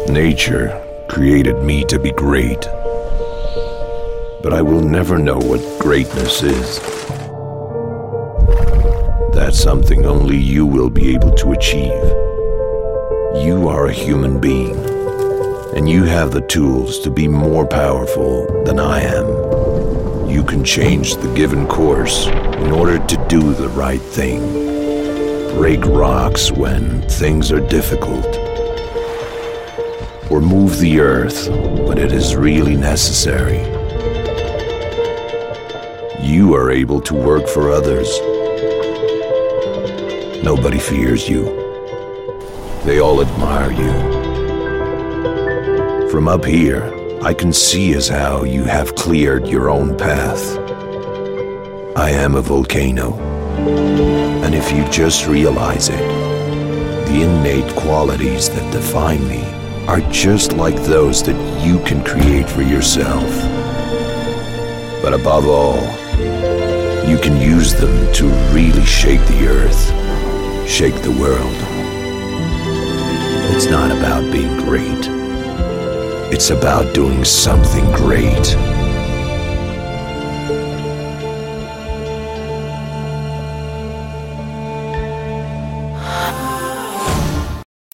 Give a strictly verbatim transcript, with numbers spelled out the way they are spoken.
Nature created me to be great, but I will never know what greatness is. That's something only you will be able to achieve. You are a human being, and you have the tools to be more powerful than I am. You can change the given course in order to do the right thing. Break rocks when things are difficult. Or move the earth when it is really necessary. You are able to work for others. Nobody fears you. They all admire you. From up here, I can see as how you have cleared your own path. I am a volcano, and if you just realize it, the innate qualities that define me are just like those that you can create for yourself. But above all, you can use them to really shake the earth, shake the world. It's not about being great. It's about doing something great.